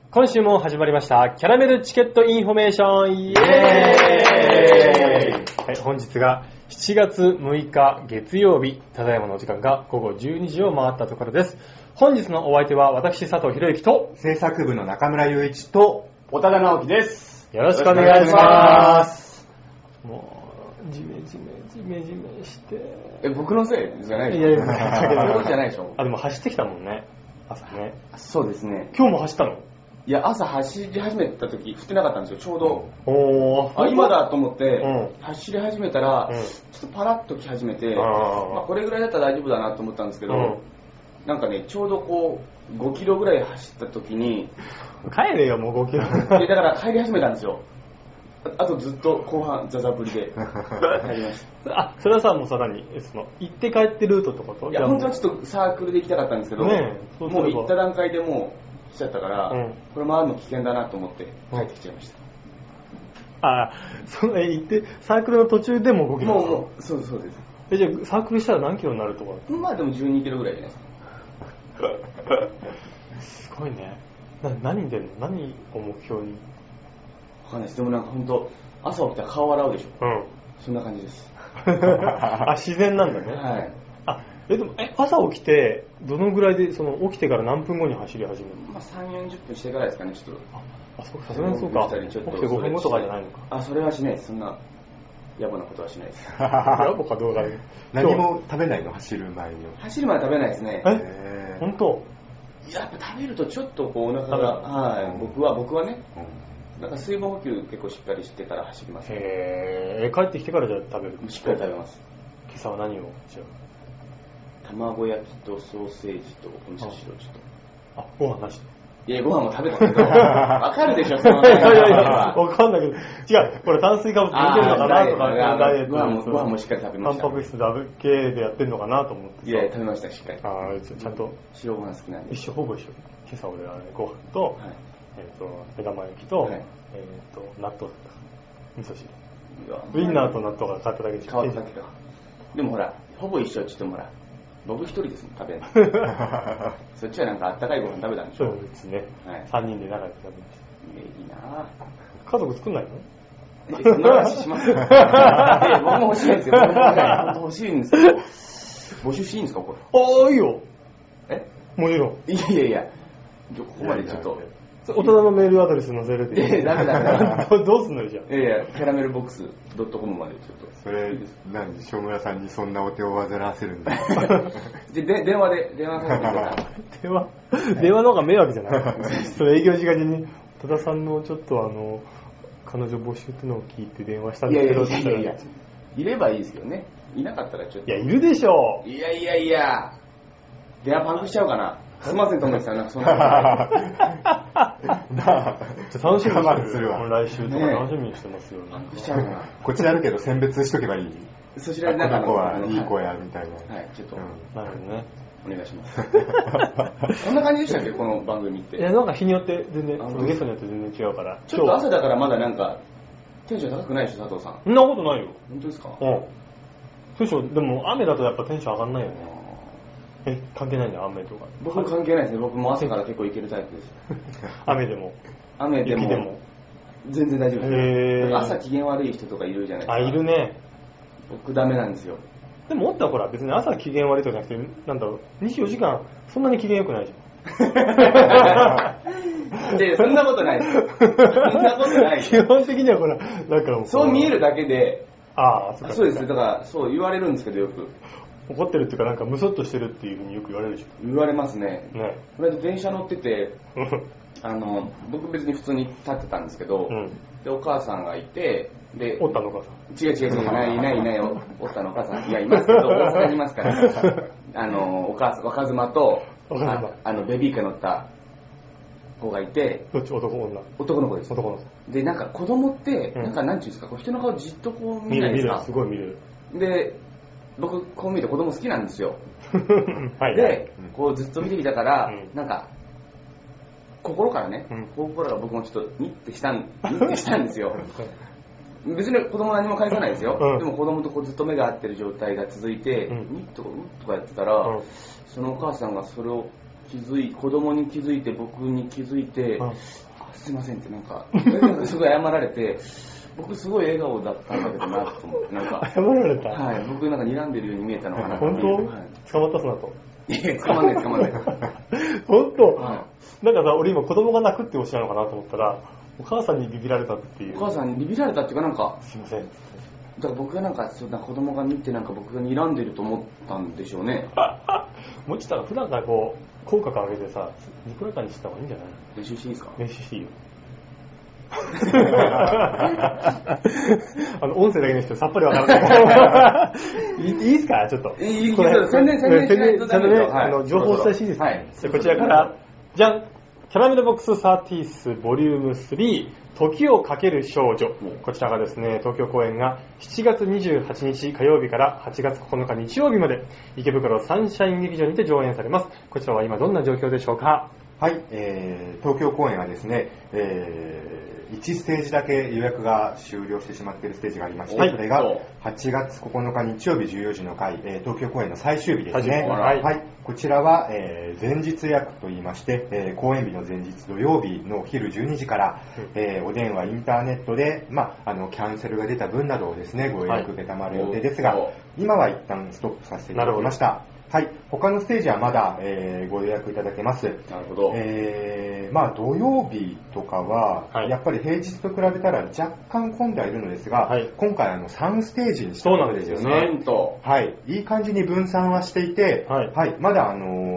今週も始まりましたキャラメルチケットインフォメーション、イエーイ、はい、本日が7月6日月曜日、ただいまのお時間が午後12時を回ったところです。本日のお相手は私佐藤博之と制作部の中村雄一と小田直樹です。 よろしくお願いします。もうジメジメして、 僕のせいじゃないでしょ。 いやそういうことじゃないでしょ。 あ、でも走ってきたもんね、朝ね。 そうですね。 今日も走ったの？ いや、朝走り始めた時降ってなかったんですよ、ちょうど。 お今だと思って、 うん、 走り始めたら、 うん、 ちょっとパラッと来始めて、 あ、 これぐらいだったら大丈夫だなと思ったんですけど、なんかね、ちょうどこう5キロぐらい走った時に帰れよ、もう5キロ。 だから帰り始めたんですよ。あとずっと後半ザザぶりで帰りました。 あ、それはさ、もうさらに行って帰ってルートってこと？ いや、本当はちょっとサークルで行きたかったんですけど、 ね、もう行った段階でもう来ちゃったから、これ回るの危険だなと思って帰ってきちゃいました。 あ、行ってサークルの途中でも5キロ？ もうそうです。 じゃあサークルしたら何キロになるとか？ まあでも12キロぐらいじゃないですか。すごいね。何に出るの？何を目標に？ わかんないです。でもなんか本当朝起きたら顔洗うでしょ。そんな感じです。 あ、自然なんだね。 はい。 あ、でも朝起きてどのぐらいで起きてから何分後に走り始めるの？ まあ3、40分してからですかね、ちょっと。 あ、そうか、さすがにそうか。起きて5分後とかじゃないのか。 あ、それはしないです。そんな野暮なことはしないです。 野暮かどうかで。 何も食べないの？走る前に。 走る前は食べないですね。 本当？ やっぱ食べるとちょっとこうお腹が、はい、僕はね、なんか水分補給結構しっかりしてから走ります、ね。 帰ってきてからじゃあ食べる？ しっかり食べます。 今朝は何を？ 卵焼きとソーセージとお味噌汁をちょっと。 あ、ご飯なし？ いや、ご飯も食べたけど、わかるでしょ、そのいや、わかんないけど、違う、これ炭水化物抜いてるのかなとか、ダイエットご飯もしっかり食べました。 タンパク質だけでやってるのかなと思って。 いや、食べました、しっかり。 ちゃんと。 白ご飯好きなんで。 ほぼ一緒。今朝俺はご飯と、目玉焼きと、納豆だった。味噌汁。ウインナーと納豆が変わっただけで変わっただけか。でもほら、ほぼ一緒って言ってもほら、僕一人ですもん、食べるの。そっちはなんかあったかいご飯食べたんでしょ？ そうですね。3人で仲良く食べました。 いいなぁ。 家族作んないの？ そんな話しますよ。僕も欲しいんですよ。僕も本当欲しいんですけど。募集していいんですか、これ？ ああ、いいよ。もちろん。 いや。ここまでちょっと。 大人のメールアドレス載せるで。 ダメ。 どうすんのよ、じゃあ。 いや、キャラメルボックス .com までちょっと。 それ、何、正村さんにそんなお手を煩わせるんだ。 電話で。電話の方が迷惑じゃないそれ営業時間に、多田さんのちょっと彼女募集ってのを聞いて電話したんですけど。 いや。いればいいですよね。いなかったらちょっと。 いや、いるでしょ。 いや。電話パンクしちゃうかな。すいません、ともきさん、なんかそんな。 楽しみにしてするわ。 来週とか楽しみにしてますよ。 パンクしちゃうかな。 こっちあるけど選別しとけばいい。 そちらでなんかこの子はいい子やみたいな。 はい、ちょっと。 なるほどね。 お願いします。こんな感じでしたっけ、この番組って。 いや、なんか日によって全然、ゲストによって全然違うから。 ちょっと朝だからまだなんか、テンション高くないでしょ、佐藤さん。 そんなことないよ。 本当ですか？ そうでしょ、でも雨だとやっぱテンション上がんないよね。関係ないんだ、雨とか。 僕関係ないですね。僕も朝から結構いけるタイプです。 雨でも。 雪でも。全然大丈夫です。朝機嫌悪い人とかいるじゃないですか。 いるね。 僕ダメなんですよ。 でも、ほら、別に朝機嫌悪いとかじゃなくて、なんだろう、24時間、そんなに機嫌良くないじゃん。 で、そんなことないです。そんなことない。 基本的にはほら、なんかそう見えるだけで、そうです。だから、そう言われるんですけど、よく。 怒ってるっていうか、なんかムスッとしてるっていうふうによく言われるでしょ。 言われますね。これで電車乗ってて、僕別に普通に立ってたんですけど、で、お母さんがいて、で、 おったのお母さん。 違う、いない、おったのお母さん。いや、いますけど、大阪にいますから、お母さん、若妻と、ベビーカー乗った子がいて、 どっち？男女？ 男の子です。 男の子。 で、なんか子供って、なんかなんていうんですか、人の顔じっとこう見ないですか？ すごい見る。 で、僕、こう見ると子供好きなんですよ。 はい。 で、こうずっと見てきたから、なんか、心からね、心が僕もちょっとニッてしたんですよ。別に子供何も返さないですよ。でも子供とこうずっと目が合ってる状態が続いて、ニッとかやってたら、そのお母さんがそれを子供に気づいて、僕に気づいて、すいませんってなんかすごい謝られて、僕すごい笑顔だったんだけどなと思って、なんか謝られた。 はい、僕なんか睨んでるように見えたのかな。 本当？捕まったその後。 いや、捕まんない。 本当？なんかさ、俺今子供が泣くっておっしゃるのかなと思ったら、お母さんにビビられたっていう。 お母さんにビビられたっていうか、なんか、 すいません。 だから僕がなんか、そんな子供が見て、なんか僕が睨んでると思ったんでしょうね。 もうちょっと普段からこう、口角上げてさ、にこやかにした方がいいんじゃない？ 練習していいですか？ 練習していいよ。音声だけにしてさっぱりわからない。いいですか？ちょっと。 いいです。宣伝しないとダメですよ。 はい、情報をお伝えしていいですか？はい。こちらから、じゃん！キャラメルボックスサーティースボリューム3、時をかける少女。こちらがですね、東京公演が7月28日火曜日から8月9日日曜日まで、池袋サンシャイン劇場にて上演されます。こちらは今どんな状況でしょうか？ はい、東京公演はですね、1ステージだけ予約が終了してしまっているステージがありまして、それが8月9日日曜日14時の回、東京公演の最終日ですね。はい、こちらは、前日予約といいまして、公演日の前日土曜日のお昼12時から、お電話、インターネットで、キャンセルが出た分などをですね、ご予約受けたまる予定ですが、今は一旦ストップさせていただきました。はい、他のステージはまだ、ご予約いただけます。 なるほど。 土曜日とかは、やっぱり平日と比べたら若干混んではいるのですが、今回3ステージにしたのでですね、はい、いい感じに分散はしていて、まだ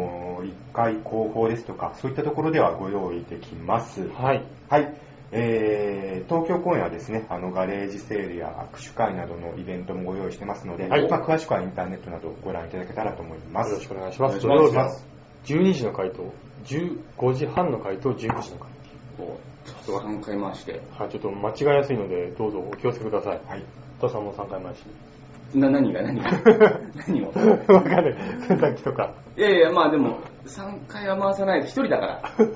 1回後方ですとか、そういったところではご用意できます。はい。東京公演はですね、ガレージセールや握手会などのイベントもご用意してますので、詳しくはインターネットなどご覧いただけたらと思います。 よろしくお願いします。土曜日は12時の回答、15時半の回答、19時の回答。 3回回して。 はい、ちょっと間違いやすいので、どうぞお気をつけください。はい。トさんも3回回し。 何が何をわかんない。洗濯機とか。 いや、でも、3回は回さないと1人だから。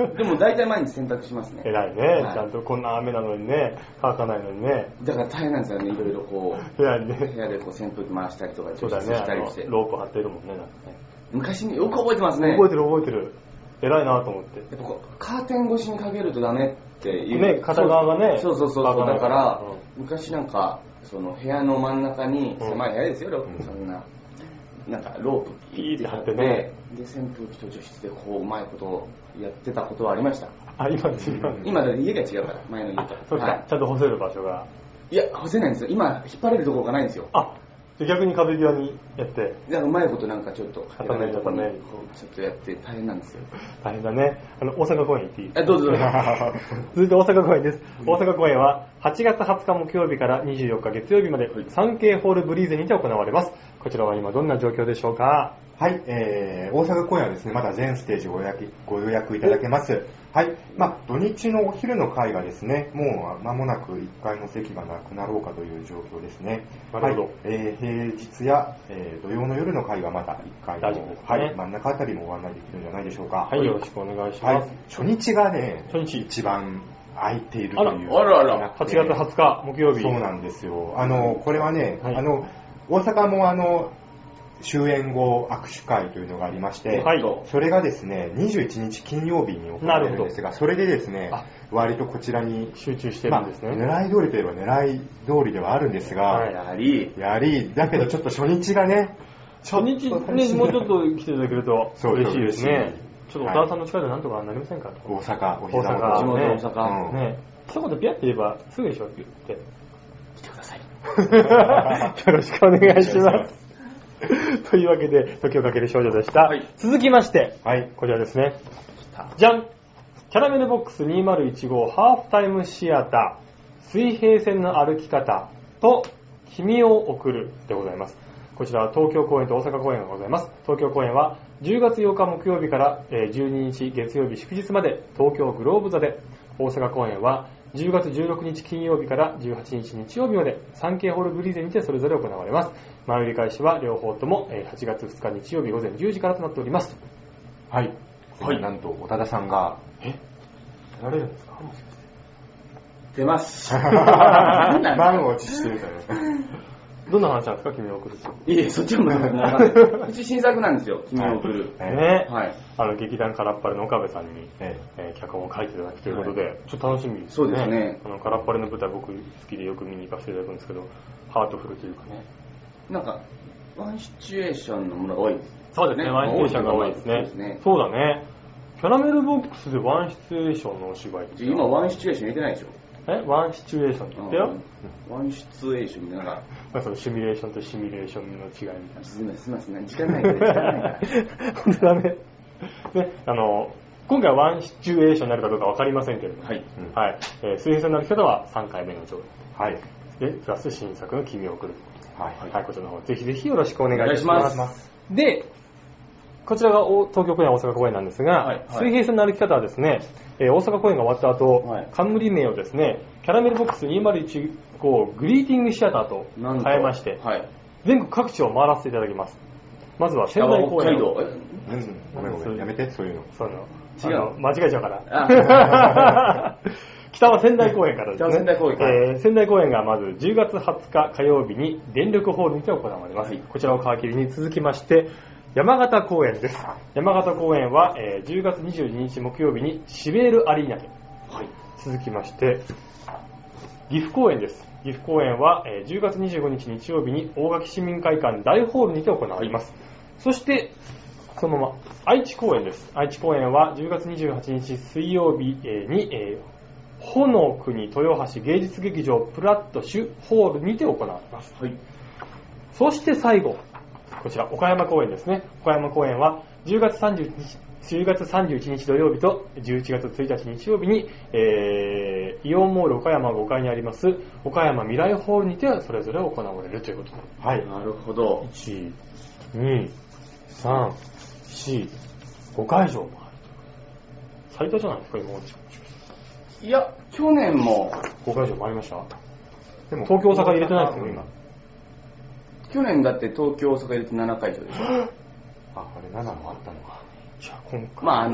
でも大体毎日洗濯しますね。 偉いね。ちゃんとこんな雨なのにね、乾かないのにね。 だから大変なんですよね、いろいろこう。部屋でこう扇風機回したりとか、 そうだね。ロープ張ってるもんね、なんかね。 昔によく覚えてますね。 覚えてる。偉いなと思って。 やっぱこうカーテン越しにかけるとダメっていう。 ね、片側がね。 そう。だから、昔なんか、その部屋の真ん中に、狭い部屋ですよ、そんな。なんかロープピーって張ってね。 で、扇風機と除湿でこう、うまいことやってたことはありました。 あ、今違う。 今だって家が違うから、前の家と。 そうか、ちゃんと干せる場所が。 いや、干せないんですよ。今、引っ張れるところがないんですよ。 逆に壁際にやって。 だからうまいことなんかちょっと、 固めるとかね。 ちょっとやって大変なんですよ。 大変だね。大阪公演行っていい？ どうぞ。 続いて大阪公演です。大阪公演は8月20日木曜日から24日月曜日まで、3K ホールブリーゼにて行われます。こちらは今どんな状況でしょうか？ はい、大阪公演はですね、まだ全ステージご予約いただけます。はい、土日のお昼の回がですね、もう間もなく1回の席がなくなろうかという状況ですね。 なるほど。 平日や、土曜の夜の回はまだ1回の、真ん中あたりもご案内できるんじゃないでしょうか。 はい、よろしくお願いします。 初日がね、一番空いているという。 あら。 8月20日木曜日。 そうなんですよ。これはね、大阪も終演後握手会というのがありまして、それがですね、21日金曜日に行われるんですが、それでですね、割とこちらに集中してるんですね。 狙い通りといえば狙い通りではあるんですが、 やり、 だけどちょっと初日がね、 初日ね、もうちょっと来ていただけると嬉しいですね。ちょっと小田さんの力でなんとかなりませんか？ 大阪、 地元大阪。 ね、一言ピャって言えばすぐでしょって言って。 来てください。 よろしくお願いします。というわけで、時をかける少女でした。続きまして、こちらですね。じゃん！キャラメルボックス2015ハーフタイムシアター、水平線の歩き方と君を送るでございます。こちらは東京公演と大阪公演がございます。東京公演は10月8日木曜日から12日月曜日祝日まで東京グローブ座で、大阪公演は10月16日金曜日から18日日曜日まで 3K ホールブリーゼにてそれぞれ行われます。前売り開始は両方とも8月2日日曜日午前10時からとなっております。 はい。なんと、小田さんが、 出られるんですか？ 出ます。 満を持してるからね。 どんな話なんですか、君を送るって。 いえ、そっちもうち新作なんですよ、君を送る。 ね。はい。劇団カラッパレの岡部さんに、脚本を書いていただくということで、ちょっと楽しみですね。 そうですね。 カラッパレの舞台僕好きでよく見に行かせていただくんですけど、ハートフルというかね。 なんか、ワンシチュエーションのものが多いです。 そうですね、ワンシチュエーションが多いですね。そうだね。キャラメルボックスでワンシチュエーションのお芝居って。 今ワンシチュエーション入れてないでしょ。 ワンシチュエーションって言ったよ。 ワンシチュエーションなんか。 そのシミュレーションとシミュレーションの違いみたいな。 すみません、時間ないから。 本当だね。で、今回はワンシチュエーションになるかどうかわかりませんけれども。はい。はい。水平線の歩き方は3回目の上映。はい。で、プラス新作の君を送る。はい。はい、こちらの方、ぜひぜひよろしくお願いします。で、こちらが東京公演、大阪公演なんですが、水平線の歩き方はですね、大阪公演が終わった後、冠名をですね、キャラメルボックス2015グリーティングシアターと変えまして、全国各地を回らせていただきます。まずは仙台公演。 ごめん、やめて、そういうの。 違う。間違えちゃうから。北は仙台公演からですね。仙台公演がまず10月20日火曜日に電力ホールにて行われます。こちらを皮切りに続きまして、山形公演です。山形公演は、10月22日木曜日にシベールアリーナで、続きまして岐阜公演です。岐阜公演は、10月25日日曜日に大垣市民会館大ホールにて行われます。そしてそのまま愛知公演です。愛知公演は10月28日水曜日に、炎国豊橋芸術劇場プラットシュホールにて行われます。そして最後、こちら岡山公演ですね。岡山公演は10月31日土曜日と11月1日日曜日に、イオンモール岡山5階にあります岡山未来ホールにてそれぞれ行われるということで。 はい。なるほど。 1、2、3、4、5会場もある。最多じゃないですか、今まで。 いや、去年も 5会場もありました。でも東京大阪入れてないですよ、今。 去年だって東京大阪入れて7会場でしょ。 あれ7もあったのか。 じゃあ今回。 まあ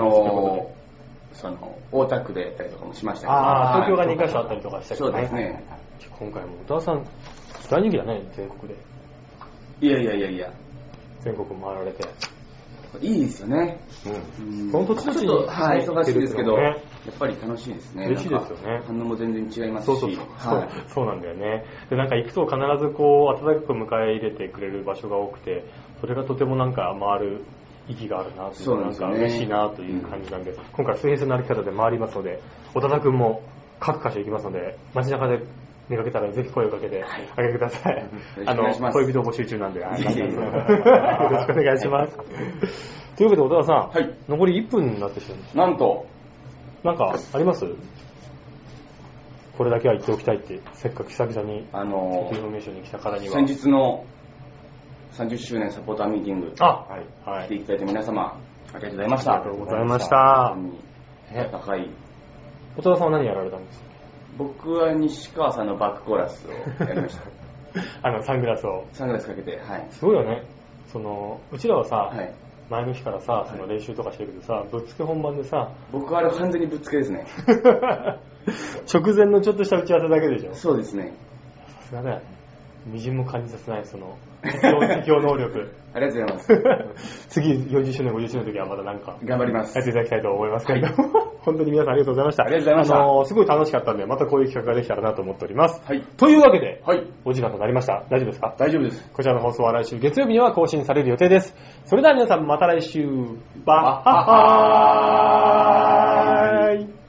大田区でやったりとかもしましたけど。 東京が2カ所あったりとかしたけどね。 そうですね。 今回も小田さん大人気だね、全国で。 いや。 全国回られて。 いいですよね。 この土地ちょっと忙しいですけど、やっぱり楽しいですね。 嬉しいですよね。 反応も全然違いますし。 そうなんだよね。で、なんか行くと必ずこう温かく迎え入れてくれる場所が多くて、それがとてもなんか回る意義があるなという、なんか嬉しいなという感じなんで、今回水平線の歩き方で回りますので、小田君も各箇所行きますので、街中で見かけたらぜひ声をかけてあげてください。恋人募集中なんで、よろしくお願いします。というわけで、小田さん、残り1分になってしまいました。 なんと、 なんかあります？これだけは言っておきたいって、せっかく久々にインフォメーションに来たからには。 先日の30周年サポーターミーティング、来ていただいて皆様、ありがとうございました。 ありがとうございました。 高い。 小田さんは何やられたんですか？ 僕は西川さんのバックコーラスをやりました。 サングラスを。 サングラスかけて、はい。 すごいよね。うちらはさ、前の日からさ、練習とかしてるけどさ、ぶっつけ本番でさ。 僕はあれ完全にぶっつけですね。 直前のちょっとした打ち合わせだけでしょ。 そうですね。 さすがだよね。みじんも感じさせない適応能力。 ありがとうございます。 次40周年50周年の時はまたなんか頑張ります。 やっていただきたいと思いますけれども、本当に皆さんありがとうございました。 ありがとうございました。 すごい楽しかったんで、またこういう企画ができたらなと思っております。というわけで、お時間となりました。大丈夫ですか？ 大丈夫です。 こちらの放送は来週月曜日には更新される予定です。それでは皆さんまた来週。バッハッハーイ。